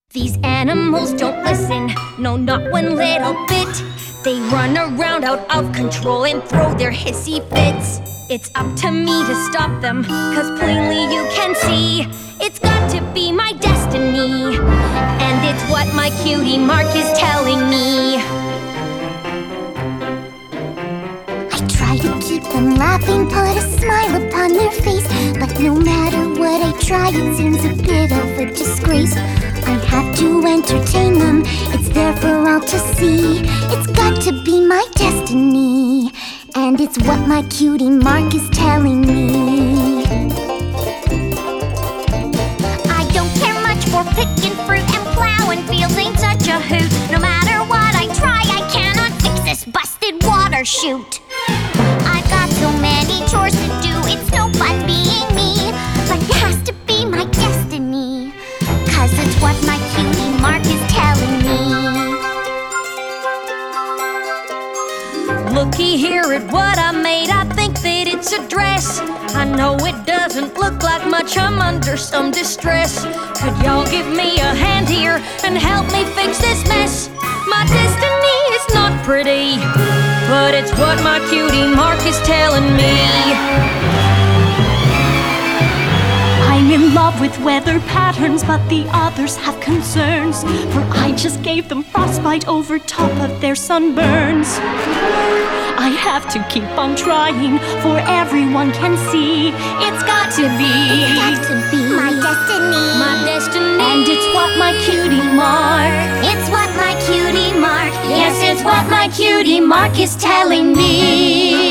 These animals don't listen, no, not one little bit. They run around out of control and throw their hissy fits. It's up to me to stop them, 'cause plainly you can see it's got to be my destiny, and it's what my cutie mark is telling me. I try to keep them laughing, put a smile upon their face, but no matter what I try, it seems a bit of a disgrace. I have to entertain them, it's there for all to see. It's got to be my destiny, and it's what my cutie mark is telling me. I don't care much for picking fruit, and plowing fields ain't such a hoot. No matter what I try, I cannot fix this busted water chute. I've got so many chores to do, it's no fun being me, but it has to be my destiny, 'cause it's what my cutie mark is telling me. Looky here at what I made, I think that it's a dress. I know it doesn't look like much, I'm under some distress. Could y'all give me a hand here and help me fix this mess? My destiny is not pretty, but it's what my cutie mark is telling me. I'm in love with weather patterns, but the others have concerns, for I just gave them frostbite over top of their sunburns. I have to keep on trying, for everyone can see it's got to be My destiny, My destiny, and it's what my cutie mark. it's what my cutie mark, Yes, it's what my cutie mark is telling me.